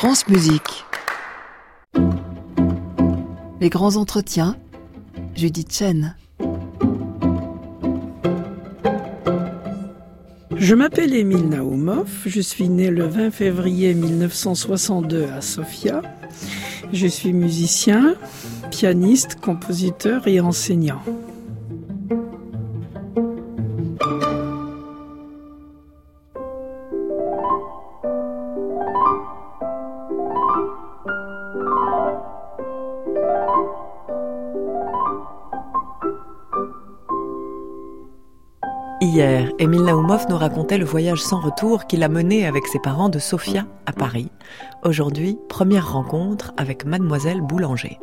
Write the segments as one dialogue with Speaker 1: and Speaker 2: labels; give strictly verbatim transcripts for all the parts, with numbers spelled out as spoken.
Speaker 1: France Musique. Les grands entretiens, Judith Chen.
Speaker 2: Je m'appelle Emile Naoumov, je suis né le vingt février mille neuf cent soixante-deux à Sofia. Je suis musicien, pianiste, compositeur et enseignant.
Speaker 3: Hier, Emile Naoumov nous racontait le voyage sans retour qu'il a mené avec ses parents de Sofia à Paris. Aujourd'hui, première rencontre avec Mademoiselle Boulanger.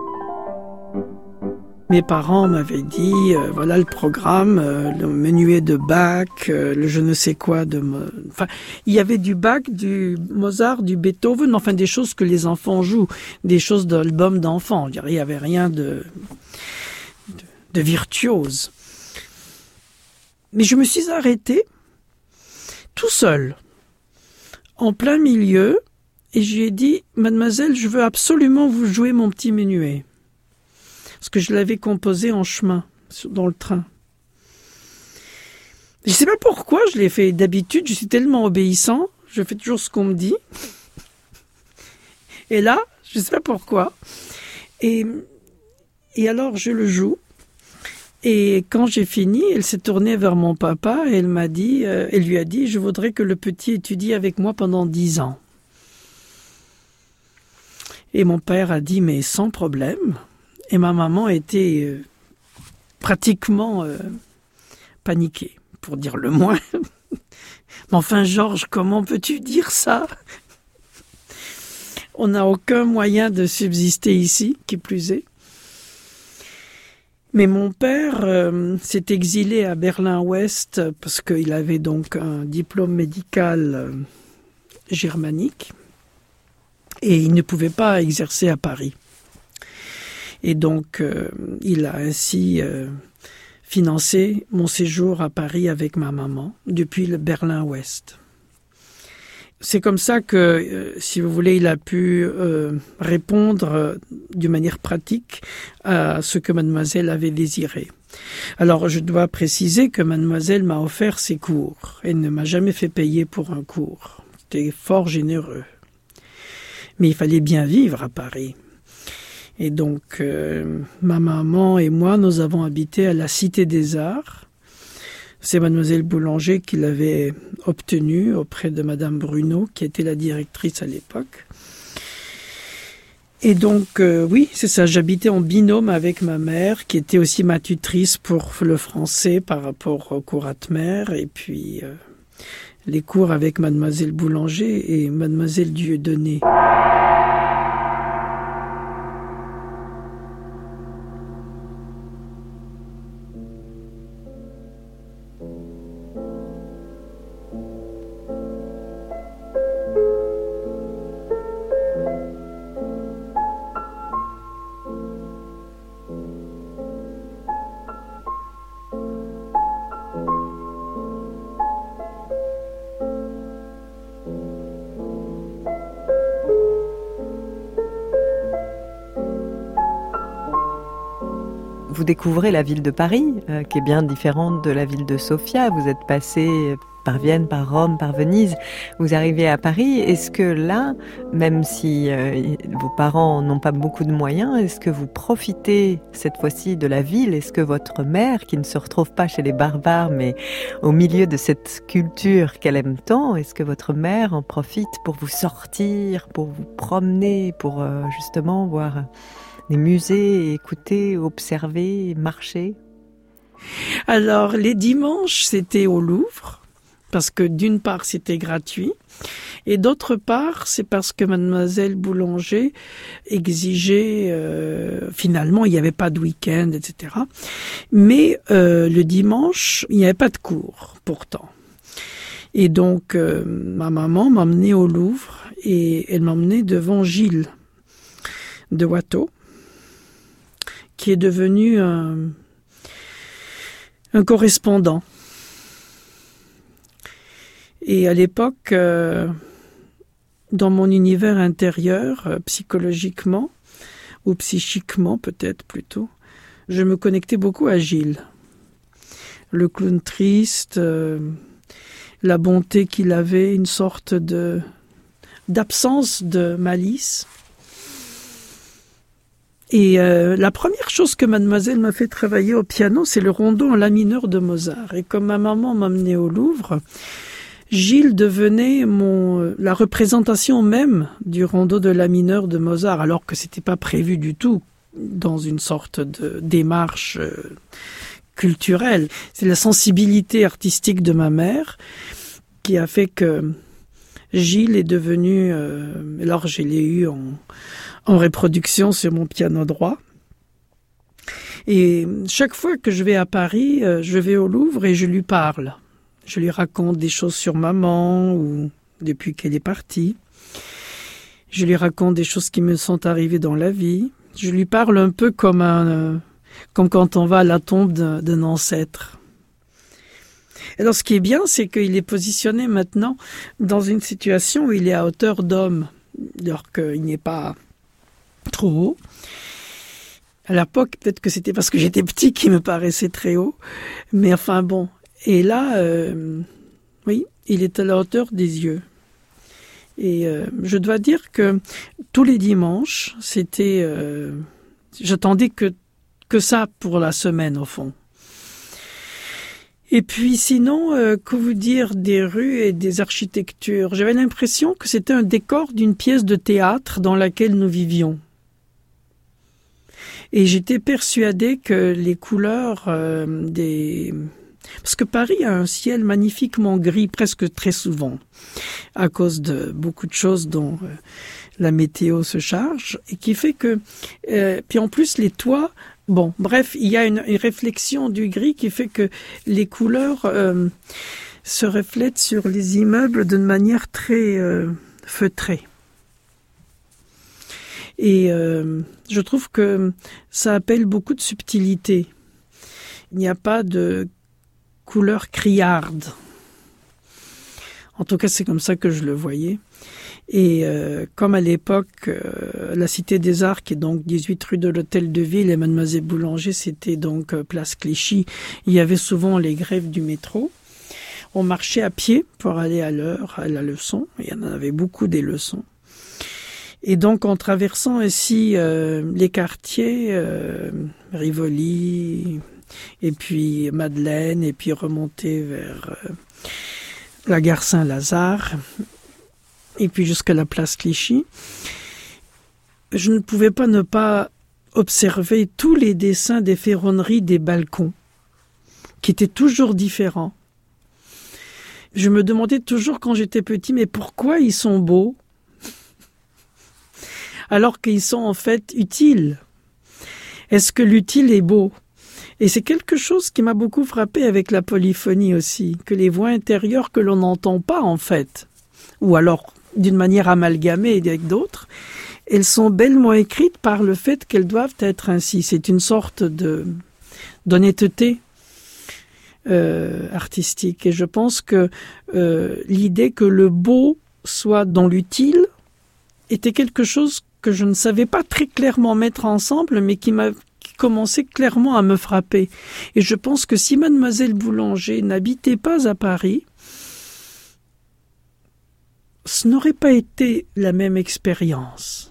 Speaker 2: Mes parents m'avaient dit, euh, voilà le programme, euh, le menuet de Bach, euh, le je ne sais quoi de... Mo... Enfin, il y avait du Bach, du Mozart, du Beethoven, enfin des choses que les enfants jouent, des choses d'albums d'enfants. Il n'y avait rien de, de, de virtuose. Mais je me suis arrêtée, tout seul, en plein milieu, et je lui ai dit, mademoiselle, je veux absolument vous jouer mon petit menuet. Parce que je l'avais composé en chemin, dans le train. Je ne sais pas pourquoi je l'ai fait. D'habitude, je suis tellement obéissant, je fais toujours ce qu'on me dit. Et là, je ne sais pas pourquoi. Et, et alors, je le joue. Et quand j'ai fini, elle s'est tournée vers mon papa et elle m'a dit, euh, elle lui a dit, je voudrais que le petit étudie avec moi pendant dix ans. Et mon père a dit, mais sans problème. Et ma maman était euh, pratiquement euh, paniquée, pour dire le moins. Mais enfin, Georges, comment peux-tu dire ça? On n'a aucun moyen de subsister ici, qui plus est. Mais mon père euh, s'est exilé à Berlin-Ouest parce qu'il avait donc un diplôme médical euh, germanique et il ne pouvait pas exercer à Paris. Et donc, euh, il a ainsi euh, financé mon séjour à Paris avec ma maman depuis le Berlin-Ouest. C'est comme ça que, euh, si vous voulez, il a pu euh, répondre euh, d'une manière pratique à ce que mademoiselle avait désiré. Alors, je dois préciser que mademoiselle m'a offert ses cours. Elle ne m'a jamais fait payer pour un cours. C'était fort généreux. Mais il fallait bien vivre à Paris. Et donc, euh, ma maman et moi, nous avons habité à la Cité des Arts. C'est mademoiselle Boulanger qui l'avait obtenu auprès de madame Bruno, qui était la directrice à l'époque. Et donc, euh, oui, c'est ça, j'habitais en binôme avec ma mère, qui était aussi ma tutrice pour le français par rapport au cours Atmer, et puis euh, les cours avec mademoiselle Boulanger et mademoiselle Dieudonné.
Speaker 3: Vous découvrez la ville de Paris, euh, qui est bien différente de la ville de Sofia. Vous êtes passé par Vienne, par Rome, par Venise. Vous arrivez à Paris. Est-ce que là, même si euh, vos parents n'ont pas beaucoup de moyens, est-ce que vous profitez cette fois-ci de la ville? Est-ce que votre mère, qui ne se retrouve pas chez les barbares, mais au milieu de cette culture qu'elle aime tant, est-ce que votre mère en profite pour vous sortir, pour vous promener, pour euh, justement voir des musées, écouter, observer, marcher?
Speaker 2: Alors, les dimanches, c'était au Louvre, parce que d'une part, c'était gratuit, et d'autre part, c'est parce que mademoiselle Boulanger exigeait, euh, finalement, il n'y avait pas de week-end, et cetera. Mais euh, le dimanche, il n'y avait pas de cours, pourtant. Et donc, euh, ma maman m'emmenait au Louvre, et elle m'emmenait devant Gilles de Watteau, qui est devenu un, un correspondant. Et à l'époque, euh, dans mon univers intérieur, euh, psychologiquement, ou psychiquement peut-être plutôt, je me connectais beaucoup à Gilles. Le clown triste, euh, la bonté qu'il avait, une sorte de d'absence de malice. Et euh, la première chose que mademoiselle m'a fait travailler au piano, c'est le rondo en la mineur de Mozart. Et comme ma maman m'amenait au Louvre, Gilles devenait mon la représentation même du rondo de la mineur de Mozart, alors que c'était pas prévu du tout dans une sorte de démarche euh, culturelle. C'est la sensibilité artistique de ma mère qui a fait que Gilles est devenu, euh, alors je l'ai eu en en reproduction sur mon piano droit. Et chaque fois que je vais à Paris, je vais au Louvre et je lui parle. Je lui raconte des choses sur maman ou depuis qu'elle est partie. Je lui raconte des choses qui me sont arrivées dans la vie. Je lui parle un peu comme un, comme quand on va à la tombe d'un, d'un ancêtre. Alors ce qui est bien, c'est qu'il est positionné maintenant dans une situation où il est à hauteur d'homme, alors qu'il n'est pas trop haut. À l'époque, peut-être que c'était parce que j'étais petit qu'il me paraissait très haut. Mais enfin bon. Et là, euh, oui, il est à la hauteur des yeux. Et euh, je dois dire que tous les dimanches, c'était... Euh, j'attendais que, que ça pour la semaine, au fond. Et puis sinon, euh, que vous dire des rues et des architectures? J'avais l'impression que c'était un décor d'une pièce de théâtre dans laquelle nous vivions. Et j'étais persuadée que les couleurs euh, des... Parce que Paris a un ciel magnifiquement gris, presque très souvent, à cause de beaucoup de choses dont euh, la météo se charge, et qui fait que... Euh, puis en plus, les toits... Bon, bref, il y a une, une réflexion du gris qui fait que les couleurs euh, se reflètent sur les immeubles d'une manière très euh, feutrée. Et euh, je trouve que ça appelle beaucoup de subtilité. Il n'y a pas de couleur criarde. En tout cas, c'est comme ça que je le voyais. Et euh, comme à l'époque, euh, la Cité des Arts, qui est donc dix-huit rue de l'Hôtel de Ville, et Mademoiselle Boulanger, c'était donc euh, place Clichy, il y avait souvent les grèves du métro. On marchait à pied pour aller à l'heure, à la leçon. Il y en avait beaucoup des leçons. Et donc, en traversant ici euh, les quartiers, euh, Rivoli, et puis Madeleine, et puis remonter vers euh, la gare Saint-Lazare, et puis jusqu'à la place Clichy, je ne pouvais pas ne pas observer tous les dessins des ferronneries des balcons, qui étaient toujours différents. Je me demandais toujours quand j'étais petit, mais pourquoi ils sont beaux ? Alors qu'ils sont en fait utiles. Est-ce que l'utile est beau? Et c'est quelque chose qui m'a beaucoup frappé avec la polyphonie aussi, que les voix intérieures que l'on n'entend pas en fait, ou alors d'une manière amalgamée avec d'autres, elles sont bellement écrites par le fait qu'elles doivent être ainsi. C'est une sorte de d'honnêteté euh, artistique. Et je pense que euh, l'idée que le beau soit dans l'utile était quelque chose que je ne savais pas très clairement mettre ensemble, mais qui m'a qui commençait clairement à me frapper. Et je pense que si Mademoiselle Boulanger n'habitait pas à Paris, ce n'aurait pas été la même expérience.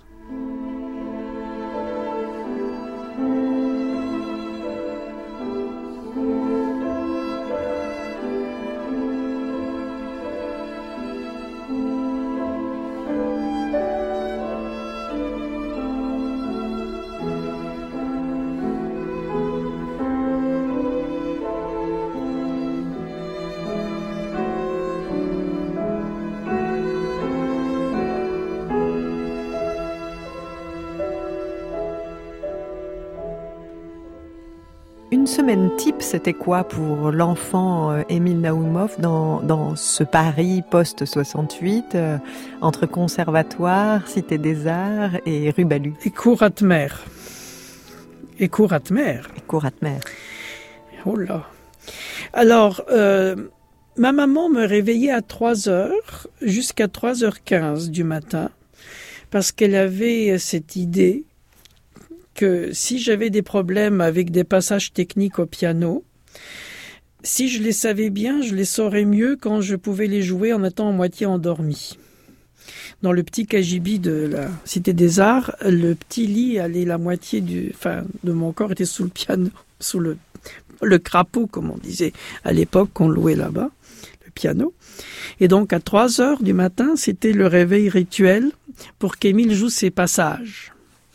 Speaker 3: Une semaine type, c'était quoi pour l'enfant euh, Émile Naoumov dans, dans ce Paris post-soixante-huit, euh, entre conservatoire, Cité des Arts et rue Balu?
Speaker 2: Et cours Atmer. Et cours Atmer.
Speaker 3: Et cours Atmer.
Speaker 2: Oh là. Alors, euh, ma maman me réveillait à trois heures jusqu'à trois heures quinze du matin parce qu'elle avait cette idée que si j'avais des problèmes avec des passages techniques au piano, si je les savais bien, je les saurais mieux quand je pouvais les jouer en étant à moitié endormi. Dans le petit cagibi de la Cité des Arts, le petit lit allait la moitié du, enfin, de mon corps était sous le piano, sous le, le crapaud, comme on disait à l'époque qu'on louait là-bas, le piano. Et donc à trois heures du matin, c'était le réveil rituel pour qu'Émile joue ses passages.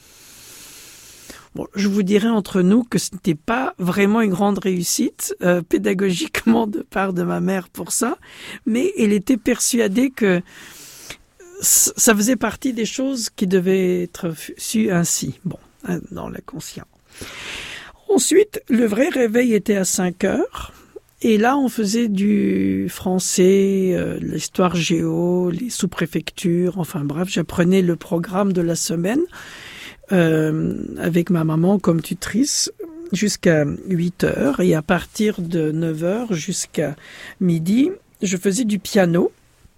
Speaker 2: Bon, je vous dirais entre nous que ce n'était pas vraiment une grande réussite euh, pédagogiquement de part de ma mère pour ça, mais elle était persuadée que ça faisait partie des choses qui devaient être sues ainsi, bon, dans le conscient. Ensuite, le vrai réveil était à cinq heures, et là on faisait du français, euh, l'histoire géo, les sous-préfectures, enfin bref, j'apprenais le programme de la semaine, Euh, avec ma maman comme tutrice jusqu'à huit heures et à partir de neuf heures jusqu'à midi, je faisais du piano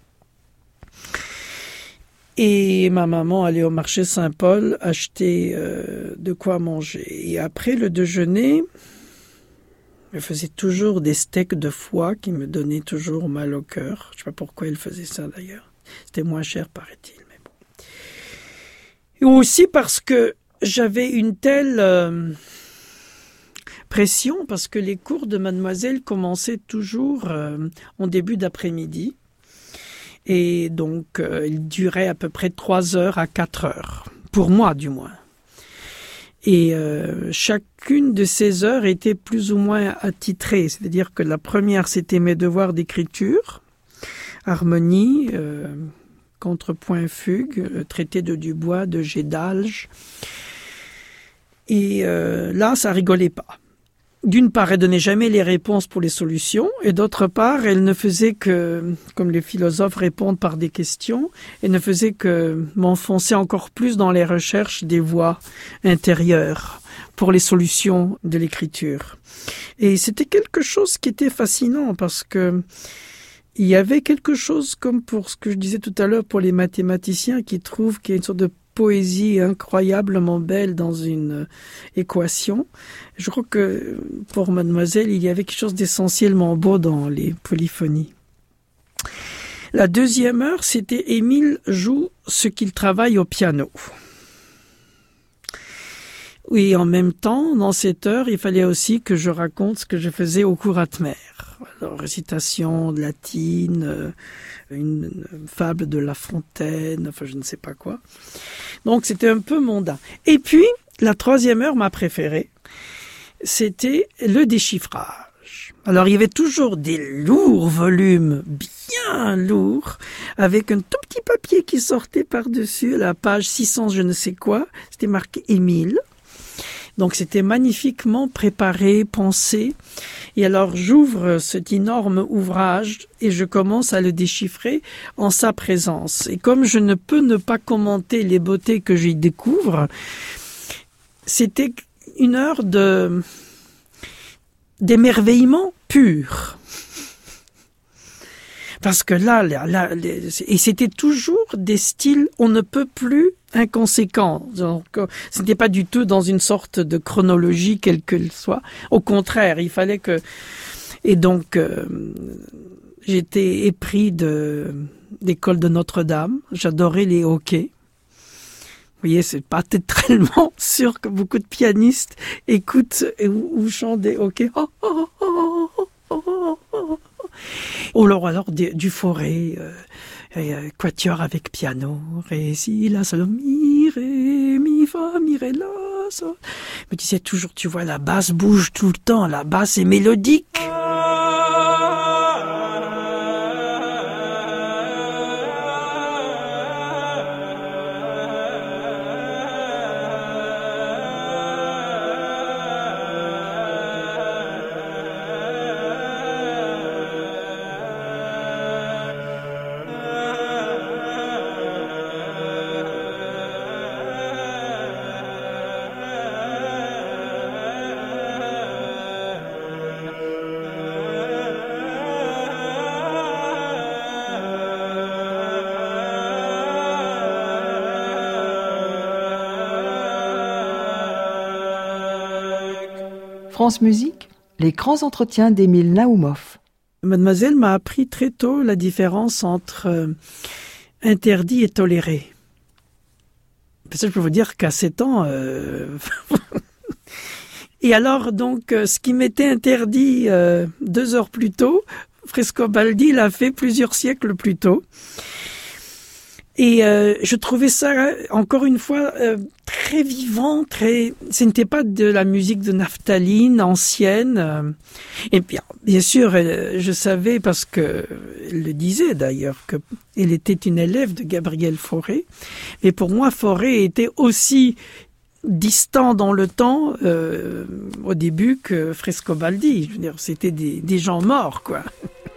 Speaker 2: et ma maman allait au marché Saint-Paul acheter euh, de quoi manger. Et après le déjeuner, elle faisait toujours des steaks de foie qui me donnaient toujours mal au cœur. Je ne sais pas pourquoi elle faisait ça d'ailleurs. C'était moins cher, paraît-il. Et aussi parce que j'avais une telle euh, pression, parce que les cours de mademoiselle commençaient toujours euh, en début d'après-midi. Et donc, euh, ils duraient à peu près trois heures à quatre heures, pour moi du moins. Et euh, chacune de ces heures était plus ou moins attitrée. C'est-à-dire que la première, c'était mes devoirs d'écriture, harmonie, euh, contrepoint fugue, le traité de Dubois, de Gédalge. Et euh, là, ça rigolait pas. D'une part, elle donnait jamais les réponses pour les solutions, et d'autre part, elle ne faisait que, comme les philosophes répondent par des questions, elle ne faisait que m'enfoncer encore plus dans les recherches des voies intérieures pour les solutions de l'écriture. Et c'était quelque chose qui était fascinant parce que il y avait quelque chose comme pour ce que je disais tout à l'heure pour les mathématiciens qui trouvent qu'il y a une sorte de poésie incroyablement belle dans une équation. Je crois que pour mademoiselle, il y avait quelque chose d'essentiellement beau dans les polyphonies. La deuxième heure, c'était Émile joue ce qu'il travaille au piano. Oui, en même temps, dans cette heure, il fallait aussi que je raconte ce que je faisais au cours Atmer. Alors, récitation de latine, euh, une, une fable de La Fontaine, enfin je ne sais pas quoi. Donc c'était un peu mondain. Et puis, la troisième heure, ma préférée, c'était le déchiffrage. Alors il y avait toujours des lourds volumes, bien lourds, avec un tout petit papier qui sortait par-dessus, la page six cents je ne sais quoi, c'était marqué Émile. Donc c'était magnifiquement préparé, pensé. Et alors j'ouvre cet énorme ouvrage et je commence à le déchiffrer en sa présence. Et comme je ne peux ne pas commenter les beautés que j'y découvre, c'était une heure de d'émerveillement pur. Parce que là, là, là, et c'était toujours des styles, on ne peut plus inconséquents. Donc, ce n'était pas du tout dans une sorte de chronologie, quelle qu'elle soit. Au contraire, il fallait que... Et donc, euh, j'étais épris de l'école de Notre-Dame. J'adorais les hoquets. Vous voyez, c'est pas tellement sûr que beaucoup de pianistes écoutent ou, ou chantent des hoquets. Oh, oh, oh, oh, oh, oh. Ou alors, alors du, du Fauré, euh, euh, quatuor avec piano, ré, si, la, sol, mi, ré, mi, fa, mi, ré, la, sol. Je me disais toujours, tu vois, la basse bouge tout le temps, la basse est mélodique.
Speaker 1: France Musique, les grands entretiens d'Émile Naoumoff.
Speaker 2: Mademoiselle m'a appris très tôt la différence entre euh, interdit et toléré. Ça, je peux vous dire qu'à sept ans... Euh... et alors, donc, euh, ce qui m'était interdit euh, deux heures plus tôt, Frescobaldi l'a fait plusieurs siècles plus tôt. Et euh, je trouvais ça, encore une fois, euh, très vivant, très. Ce n'était pas de la musique de naphtaline ancienne. Euh, et bien, bien sûr, elle, je savais parce que elle le disait d'ailleurs que elle était une élève de Gabriel Fauré. Et pour moi, Fauré était aussi distant dans le temps euh, au début que Frescobaldi. Je veux dire, c'était des, des gens morts, quoi.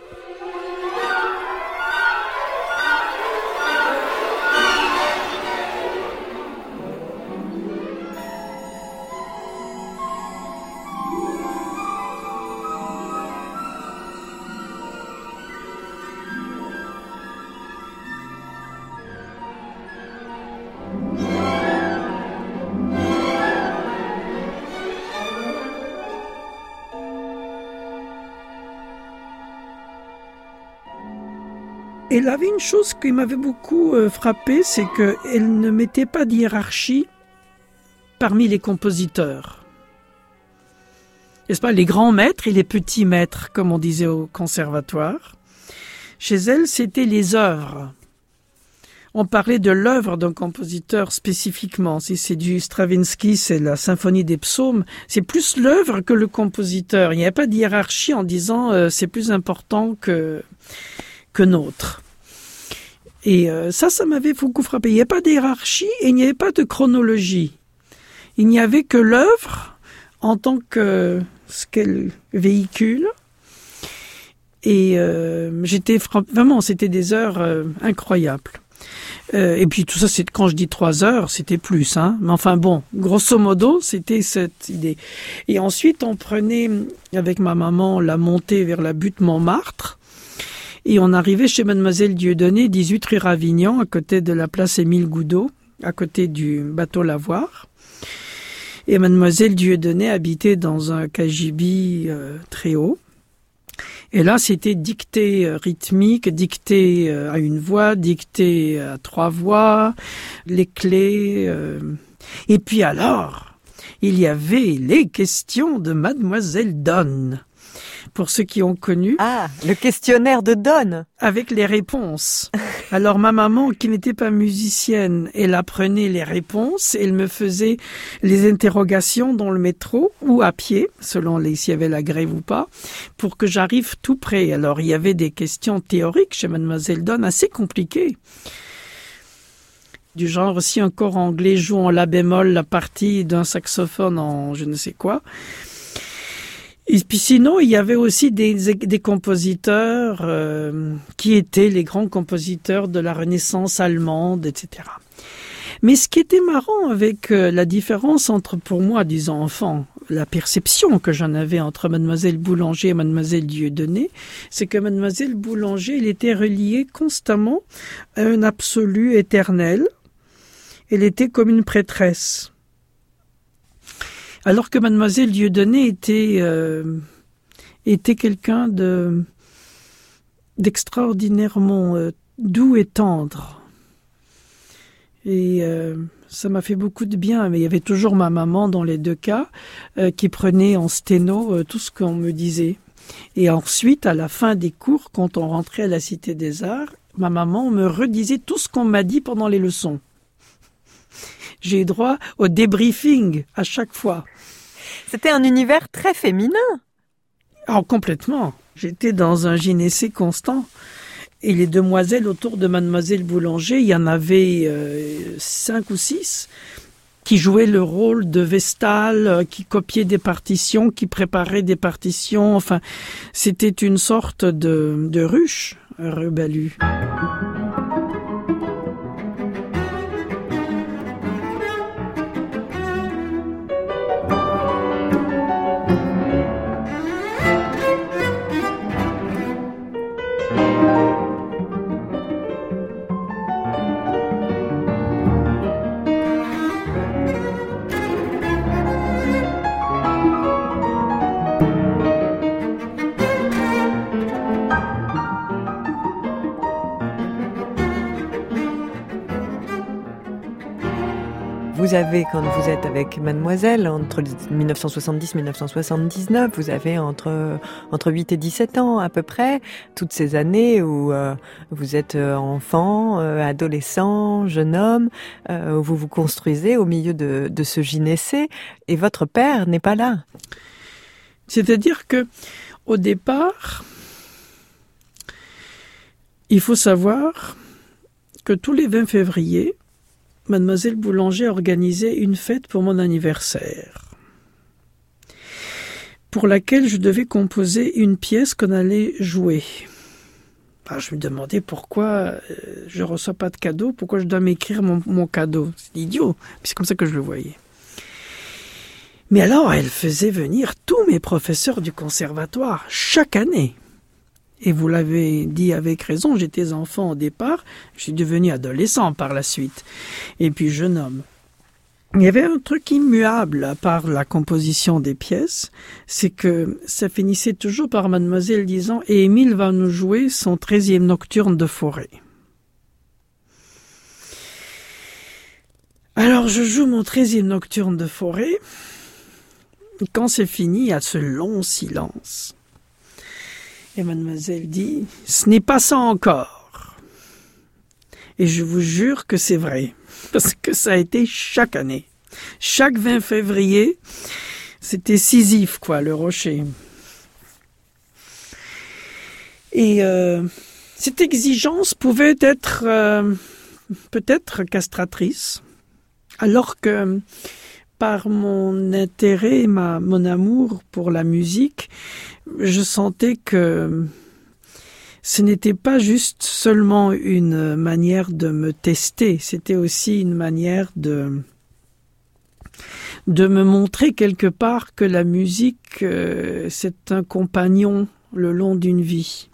Speaker 2: Elle avait une chose qui m'avait beaucoup euh, frappé, c'est qu'elle ne mettait pas de hiérarchie parmi les compositeurs. N'est-ce pas, les grands maîtres et les petits maîtres, comme on disait au conservatoire. Chez elle, c'était les œuvres. On parlait de l'œuvre d'un compositeur spécifiquement. Si c'est du Stravinsky, c'est la symphonie des psaumes. C'est plus l'œuvre que le compositeur. Il n'y a pas de hiérarchie en disant euh, c'est plus important que... que nôtre. Et euh, ça, ça m'avait beaucoup frappé. Il n'y avait pas de hiérarchie et il n'y avait pas de chronologie. Il n'y avait que l'œuvre en tant que ce qu'elle véhicule. Et euh, j'étais vraiment, c'était des heures euh, incroyables. Euh, et puis tout ça, c'est quand je dis trois heures, c'était plus, hein. Mais enfin bon, grosso modo, c'était cette idée. Et ensuite, on prenait avec ma maman la montée vers la butte Montmartre. Et on arrivait chez Mademoiselle Dieudonné, dix-huit rue Ravignan, à côté de la place Émile Goudot, à côté du bateau Lavoir. Et Mademoiselle Dieudonné habitait dans un cagibi euh, très haut. Et là, c'était dictée euh, rythmique, dictée euh, à une voix, dictée à trois voix, les clés. Euh... Et puis alors, il y avait les questions de Mademoiselle Donne. Pour ceux qui ont connu.
Speaker 3: Ah, le questionnaire de Donne.
Speaker 2: Avec les réponses. Alors ma maman, qui n'était pas musicienne, elle apprenait les réponses, elle me faisait les interrogations dans le métro ou à pied, selon les, s'il y avait la grève ou pas, pour que j'arrive tout près. Alors il y avait des questions théoriques chez Mademoiselle Donne assez compliquées. Du genre, si un corps anglais joue en la bémol la partie d'un saxophone en je ne sais quoi. Et puis sinon, il y avait aussi des, des compositeurs euh, qui étaient les grands compositeurs de la Renaissance allemande, et cetera. Mais ce qui était marrant avec euh, la différence entre, pour moi, disons enfant, la perception que j'en avais entre Mademoiselle Boulanger et Mademoiselle Dieudonné, c'est que Mademoiselle Boulanger, elle était reliée constamment à un absolu éternel. Elle était comme une prêtresse. Alors que Mademoiselle Dieudonné était, euh, était quelqu'un de, d'extraordinairement euh, doux et tendre. Et euh, ça m'a fait beaucoup de bien. Mais il y avait toujours ma maman dans les deux cas euh, qui prenait en sténo euh, tout ce qu'on me disait. Et ensuite, à la fin des cours, quand on rentrait à la Cité des Arts, ma maman me redisait tout ce qu'on m'a dit pendant les leçons. J'ai eu droit au débriefing à chaque fois.
Speaker 3: C'était un univers très féminin.
Speaker 2: Oh, complètement. J'étais dans un gynécée constant. Et les demoiselles autour de Mademoiselle Boulanger, il y en avait euh, cinq ou six qui jouaient le rôle de Vestale, euh, qui copiaient des partitions, qui préparaient des partitions. Enfin, c'était une sorte de, de ruche, Rebalu.
Speaker 3: vous avez, quand vous êtes avec Mademoiselle, entre dix-neuf cent soixante-dix et dix-neuf cent soixante-dix-neuf, vous avez entre, entre huit et dix-sept ans à peu près, toutes ces années où euh, vous êtes enfant, euh, adolescent, jeune homme, euh, où vous vous construisez au milieu de, de ce gynécée, et votre père n'est pas là.
Speaker 2: C'est-à-dire que, au départ, il faut savoir que tous les vingt février, Mademoiselle Boulanger organisait une fête pour mon anniversaire, pour laquelle je devais composer une pièce qu'on allait jouer. Alors, je me demandais pourquoi euh, je ne reçois pas de cadeau, pourquoi je dois m'écrire mon, mon cadeau. C'est idiot, c'est comme ça que je le voyais. Mais alors, elle faisait venir tous mes professeurs du conservatoire, chaque année. Et vous l'avez dit avec raison, j'étais enfant au départ, je suis devenu adolescent par la suite, et puis jeune homme. Il y avait un truc immuable à part la composition des pièces, c'est que ça finissait toujours par Mademoiselle disant « Et Émile va nous jouer son treizième nocturne de forêt ». Alors je joue mon treizième nocturne de forêt, et quand c'est fini, il y a ce long silence. Et Mademoiselle dit, ce n'est pas ça encore. Et je vous jure que c'est vrai, parce que ça a été chaque année. Chaque vingt février, c'était Sisyphe, quoi, le rocher. Et euh, cette exigence pouvait être euh, peut-être castratrice, alors que par mon intérêt, ma, mon amour pour la musique, je sentais que ce n'était pas juste seulement une manière de me tester, c'était aussi une manière de, de me montrer quelque part que la musique, euh, c'est un compagnon le long d'une vie.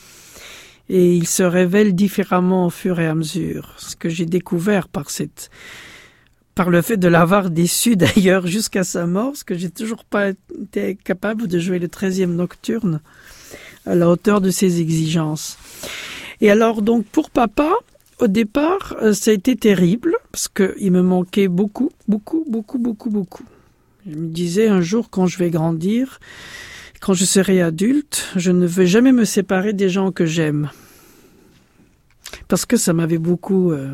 Speaker 2: Et il se révèle différemment au fur et à mesure. Ce que j'ai découvert par cette... par le fait de l'avoir déçu d'ailleurs jusqu'à sa mort, parce que j'ai toujours pas été capable de jouer le treizième nocturne à la hauteur de ses exigences. Et alors donc pour papa, au départ, ça a été terrible, parce qu'il me manquait beaucoup, beaucoup, beaucoup, beaucoup, beaucoup. Je me disais un jour quand je vais grandir, quand je serai adulte, je ne veux jamais me séparer des gens que j'aime. Parce que ça m'avait beaucoup... Euh,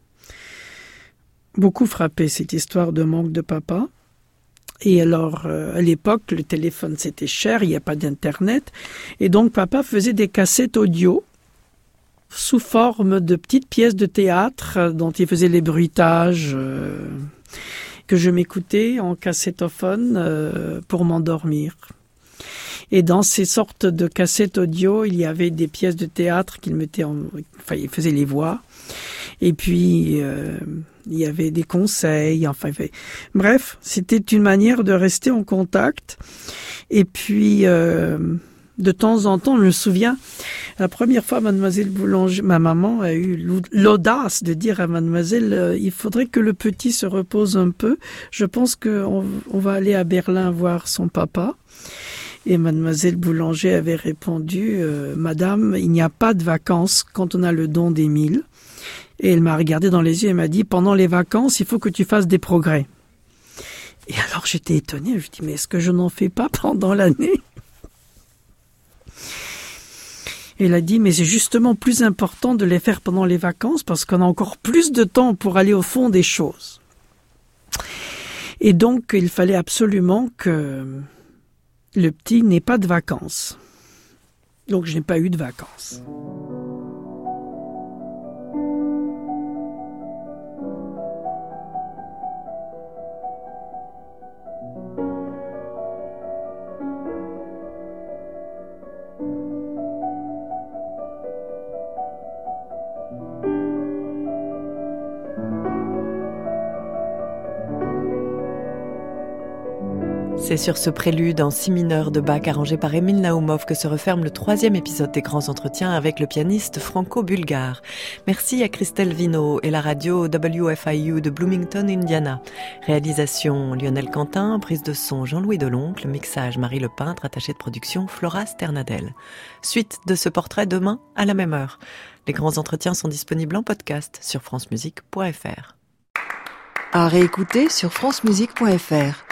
Speaker 2: beaucoup frappé, cette histoire de manque de papa. Et alors, euh, à l'époque, le téléphone, c'était cher, il n'y a pas d'internet. Et donc, papa faisait des cassettes audio sous forme de petites pièces de théâtre euh, dont il faisait les bruitages, euh, que je m'écoutais en cassettophone euh, pour m'endormir. Et dans ces sortes de cassettes audio, il y avait des pièces de théâtre qu'il mettait en... Enfin, il faisait les voix. Et puis... Euh, il y avait des conseils, enfin, bref, c'était une manière de rester en contact. Et puis, euh, de temps en temps, je me souviens, la première fois, Mademoiselle Boulanger, ma maman a eu l'audace de dire à Mademoiselle, euh, il faudrait que le petit se repose un peu. Je pense qu'on on va aller à Berlin voir son papa. Et Mademoiselle Boulanger avait répondu, euh, Madame, il n'y a pas de vacances quand on a le don d'Émile. Et elle m'a regardé dans les yeux et m'a dit, pendant les vacances, il faut que tu fasses des progrès. Et alors j'étais étonnée, je me dis, mais est-ce que je n'en fais pas pendant l'année ? Elle a dit, mais c'est justement plus important de les faire pendant les vacances parce qu'on a encore plus de temps pour aller au fond des choses. Et donc, il fallait absolument que le petit n'ait pas de vacances. Donc, je n'ai pas eu de vacances.
Speaker 3: C'est sur ce prélude en si mineur de Bach arrangé par Émile Naoumov que se referme le troisième épisode des Grands Entretiens avec le pianiste franco-bulgare. Merci à Christelle Vino et la radio W F I U de Bloomington, Indiana. Réalisation Lionel Quentin, prise de son Jean-Louis Deloncle, mixage Marie Lepeintre, attachée de production Flora Sternadel. Suite de ce portrait demain à la même heure. Les Grands Entretiens sont disponibles en podcast sur francemusique point f r.
Speaker 1: À réécouter sur francemusique point f r.